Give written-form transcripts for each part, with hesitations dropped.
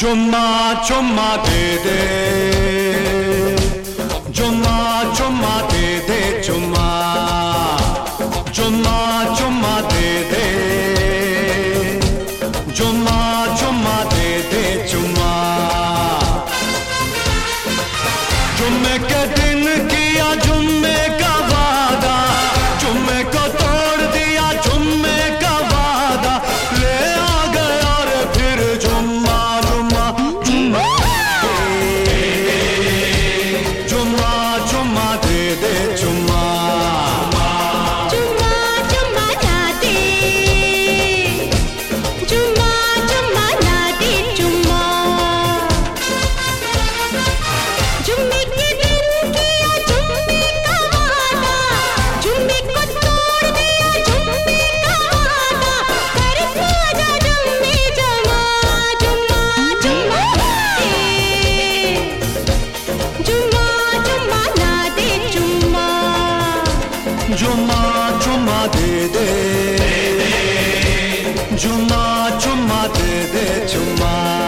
चुम्मा चुम्मा दे दे, चुम्मा चुम्मा दे दे, चुम्मा चुम्मा चुम्मा दे दे, चुम्मा चुम्मा दे दे, चुम्मा। जुम्मे के दिन किया जुम्मे का वादा, जुम्मे को तोड़ दिया जुम्मे का वादा, ले आ गया रे फिर जुम्मा जुम्मा जुम्मा जुम्मा जुम्मा दे दे, चुम्मा जुम्मा जुम्मा ना दे, जुम्मा जुम्मा ना दे, जुम्मा। जुम्मे के दिन किया जुम्मे का वादा, जुम्मे को तोड़ दिया जुम्मे का वादा, कर खाजा जुम्मे जमा जुम्मा जुम्मा दे, जुम्मा जुम्मा ना दे, जुम्मा। जुम्मा जुम्मा दे दे, जुम्मा जुम्मा दे दे, चुम्मा।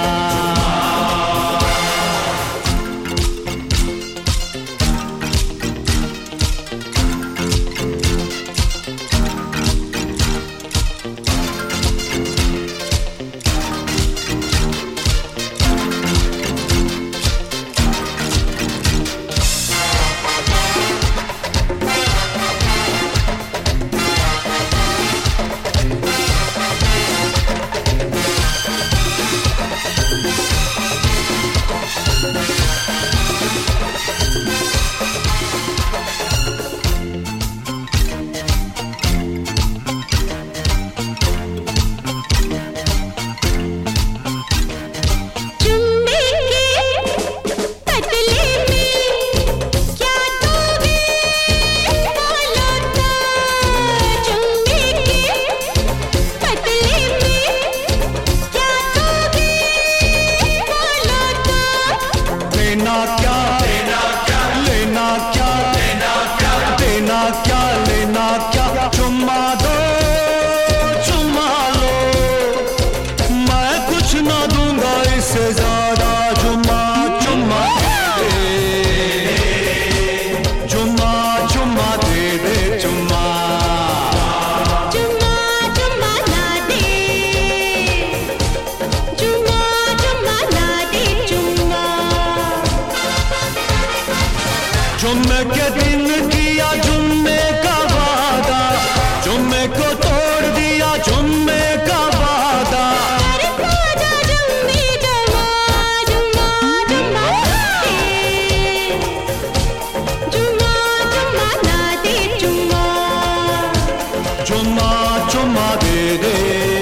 जुम्मे के बदले में क्या दोगे बोलो तो, जुम्मे के बदले में क्या दोगे बोलो तो। लेना क्या लेना क्या, लेना क्या लेना क्या, देना क्या लेना क्या, चुम्मा दो चुम्मा लो, मैं कुछ ना दूंगा इससे ज्यादा, जुम्मा चुम्मा दे दे, जुम्मा चुम्मा दे दे, चुम्मा जुम्मा जुम्मा ना दे, जुम्मा जुम्मा ना दे, जुम्मा। जुम्मे के दिन किया जुम्मे का वादा, जुम्मे को तोड़ दिया जुम्मे का वादा, कर खाजा जुम्मे जमा जुम्मा जुम्मा दे, जुम्मा जुम्मा ना दे, जुम्मा। जुम्मा चुम्मा दे दे।